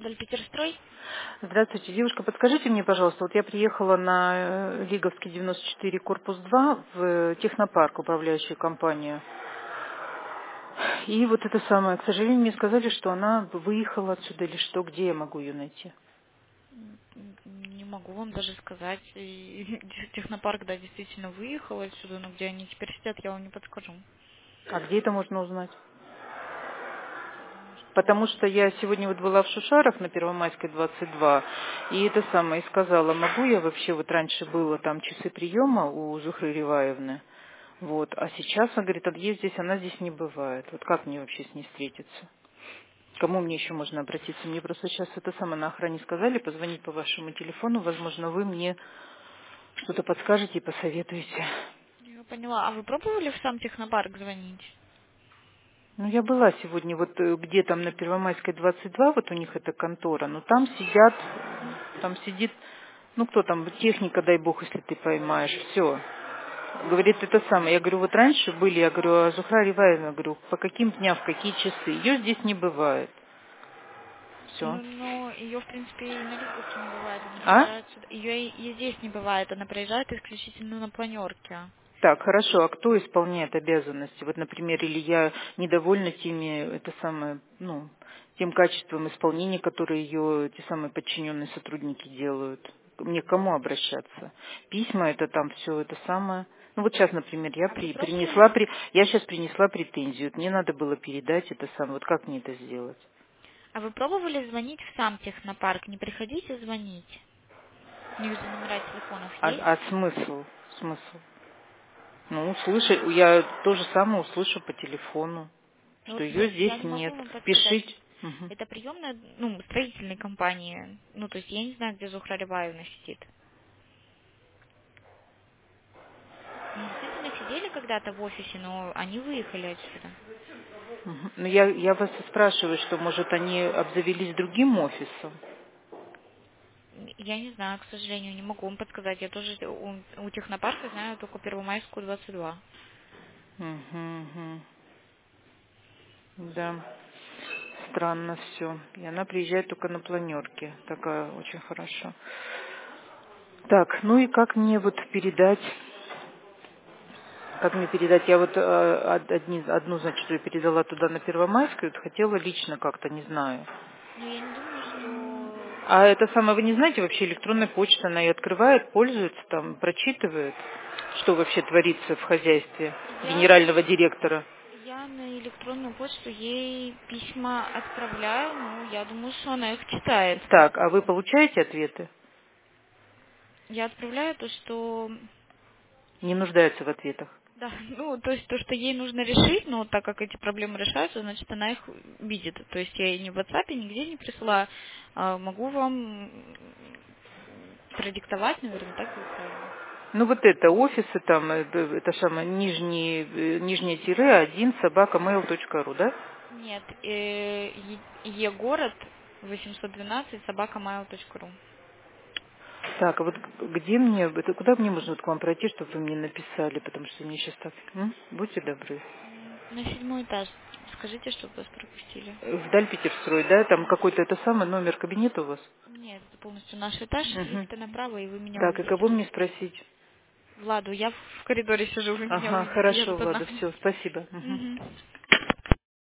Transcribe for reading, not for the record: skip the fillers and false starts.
Дальпетерстрой? Здравствуйте, девушка, подскажите мне, пожалуйста, вот я приехала на Лиговский 94, корпус 2, в технопарк, управляющую компанию. И вот это самое, к сожалению, мне сказали, что она выехала отсюда или что, где я могу ее найти? Не могу вам даже сказать. И технопарк, да, действительно выехал отсюда, но где они теперь сидят, я вам не подскажу. А где это можно узнать? Я думаю, что... Потому что я сегодня вот была в Шушарах на Первомайской 22, и это самое, и сказала, могу я вообще, вот раньше было там часы приема у Зухры Реваевны, вот, а сейчас, она говорит, здесь, она здесь не бывает. Вот как мне вообще с ней встретиться? Кому мне еще можно обратиться? Мне просто сейчас это самое на охране сказали, позвонить по вашему телефону, возможно, вы мне что-то подскажете и посоветуете. Я поняла. А вы пробовали в сам технопарк звонить? Ну, я была сегодня вот где там на Первомайской 22, вот у них эта контора, но там сидят, там сидит, ну кто там, техника, дай бог, если ты поймаешь, все. Говорит, это самое. Я говорю, вот раньше были, я говорю, а Зухра Реваевна, говорю, по каким дням, в какие часы? Ее здесь не бывает. Все. Ну, но ее, в принципе, и на Лиговке не бывает. Она А? приезжает сюда. Ее и здесь не бывает. Она приезжает исключительно на планерке. Так, хорошо, а кто исполняет обязанности? Вот, например, или я недовольна теми, это самое, ну, тем качеством исполнения, которое ее те самые подчиненные сотрудники делают. Мне к кому обращаться? Письма, это там все это самое. Ну вот сейчас, например, А вы пробовали? я сейчас принесла претензию. Вот мне надо было передать это самое. Вот как мне это сделать? А вы пробовали звонить в сам технопарк? Не приходите звонить. У них же номера телефонов есть. А смысл? Смысл? Ну, услышу, я то же самое услышу по телефону, Ну что вот ее я здесь не нет. могу вам подсказать. Пишите. Мгм. Это приемная, ну, строительной компании. Ну, то есть я не знаю, где Зухра Рябаевна сидит. Они действительно сидели когда-то в офисе, но они выехали отсюда. Мгм. Ну, я вас и спрашиваю, что, может, они обзавелись другим офисом? Я не знаю, к сожалению, не могу вам подсказать. Я тоже у технопарка знаю только Первомайскую 22. Мгм, мгм. Да, странно все. И она приезжает только на планерке. Такая очень хорошо. Так, ну и как мне вот передать? Как мне передать? Я вот одну, значит, я передала туда на Первомайскую, вот хотела лично как-то, не знаю. Но я не думаю, что... А это самое, вы не знаете, вообще электронная почта, она ее открывает, пользуется, там, прочитывает, что вообще творится в хозяйстве генерального директора? Я на электронную почту ей письма отправляю, ну, я думаю, что она их читает. Так, а вы получаете ответы? Я отправляю то, что... Не нуждаются в ответах. Да, ну, то есть то, что ей нужно решить, но так как эти проблемы решаются, значит, она их видит. То есть я ей ни в WhatsApp, нигде не присылаю. А могу вам продиктовать, наверное, так будет правильно. Ну вот это, офисы там, это самое, нижнее тире 1 собака mail.ru, да? Нет, Е-город 812 собакамайл.ру. Так, а вот где мне, это куда мне можно вот к вам пройти, чтобы вы мне написали, потому что мне сейчас так, будьте добры. На 7-й этаж. Скажите, чтобы вас пропустили. Вдаль Питерстрой, да, там какой-то это самый номер кабинета у вас? Нет, это полностью наш этаж, Мгм. лифты направо, и вы меня Так, и увидите. кого мне спросить? Владу, я в коридоре сижу, вы меня Ага, увидите, я хорошо, тут одна. Влада, все, спасибо. Мгм. Мгм.